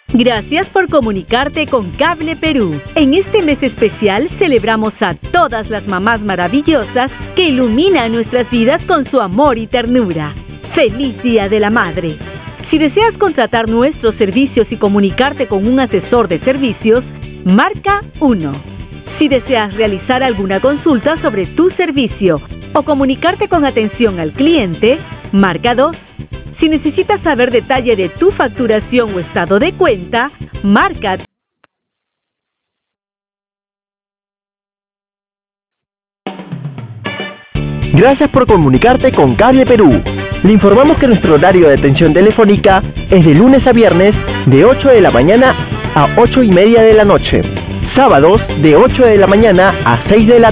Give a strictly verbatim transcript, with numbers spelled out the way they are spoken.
Gracias por comunicarte con Cable Perú. En este mes especial celebramos a todas las mamás maravillosas que iluminan nuestras vidas con su amor y ternura. ¡Feliz Día de la Madre! Si deseas contratar nuestros servicios y comunicarte con un asesor de servicios, marca uno. Si deseas realizar alguna consulta sobre tu servicio o comunicarte con atención al cliente, marca dos. Si necesitas saber detalle de tu facturación o estado de cuenta, marca. Gracias por comunicarte con Cable Perú. Le informamos que nuestro horario de atención telefónica es de lunes a viernes de ocho de la mañana a ocho y media de la noche. Sábados de ocho de la mañana a seis de la